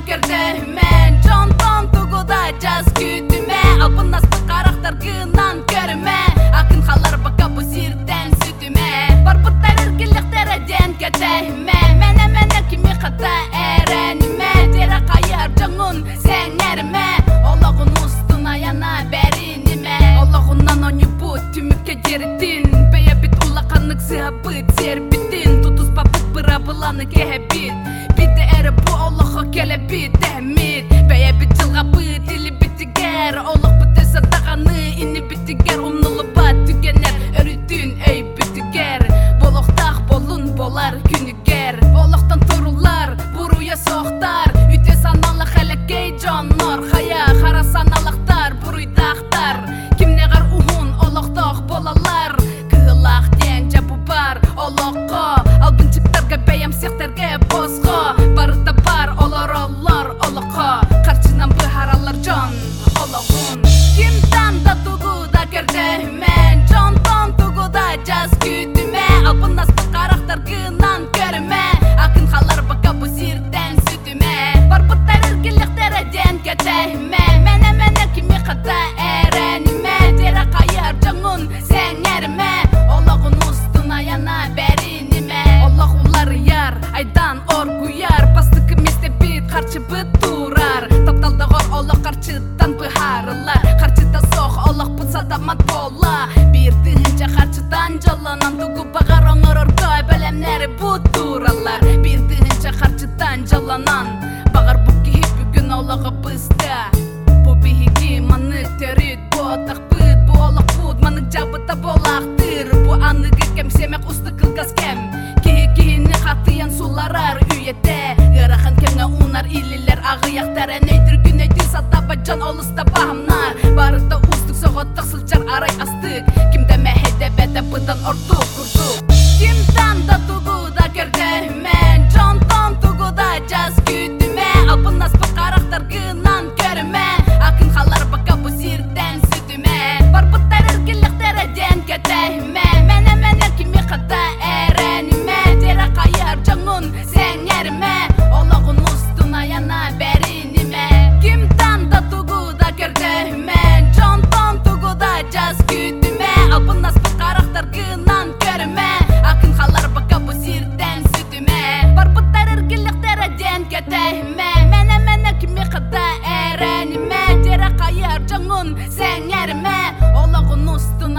кердемен Жонтон тугуда жаз күтүме Алпынасты карактаргынан көрүмө Акын халар бака бу сирден сүтүмө Барбыттар эркиликтер эден кетеме Мене кими ката эрениме Тера кайар жаңун сеңериме Ологун устуна яна бериниме Ологунан онюбут түмүкке жеритин Бея бит улаканнык сыабыт сербитин Тутус папыт бырабыланы кехебит Биде эри бу олохо келебит дэмит Бея бит жылга быт или битигер Олох бите садаганы ини битигер Умнулу бат түгенер өрүтүн эй битигер Болохтах болун болар күнүгер Олохтан турулар буруя соқтар Үте саналы хелекей жоннор Хая хара саналактар буруйдактар Кимнегар ухун олохтох болалар Кылах тең жабу бар олохко Албынчыктарга бейам сехтерге боско Барыта бар олор олохко Карчынан быхаралар жон олохун Кимдан да тугуда кердемен Жонтон тугуда жаз күтүме Албынасты карактаргынан көрүмө Акын халар бака бу сирден сүтүмө Барбыттар эркиликтер эден кетеме Мене кими ката эрениме Тера кайар жаңун сеңериме Ологун устуна яна бериниме Олох улар яр айдан оргуяр Бастыкы месте бит карчы быт турар Тапталдагор олох карчыдан быхарылар Карчыда сох олох бут садамат бола Бир дыгынча карчыдан жаланан Тугу багар оңороргой белемнери бут туралар Бир дыгынча карчыдан жаланан Багар буки хип бүгүн олого бызда Бу бихиги манык терит Бу отак быт, бу олох бут Манык жабыта болактыр Бу аныгы кем семек усты кылгас кем Кихини хатыян суларар үйете Ырахан кемге унар илилер Агыяктар энейдир күнөйдү сатаба жан олуста бахымнар Барыта устук соготтак сылчар арай астык Кимде мехеде бете быдан ортук курдук Кимдан да тугуда кердемен Жонтон тугуда жаз күтүмө Алпынаспыт карактаргынан көрүмө Акын халар бака бу сирден сүтүмө Барбыттар эркиликтер эден кетеме Мене кими ката эрениме Тера кайар жаңун сеңериме Ологун устуна яна бериниме Кимдан да тугуда кердемен Жонтон тугуда жаз күтүмө Алпынаспыт карактаргынан көрүмө Акын халар бака бу сирден сүтүмө Барбыттар эркиликтер эден кетеме Мене кими ката эрениме Тера кайар жаңун сеңериме Ологун устуна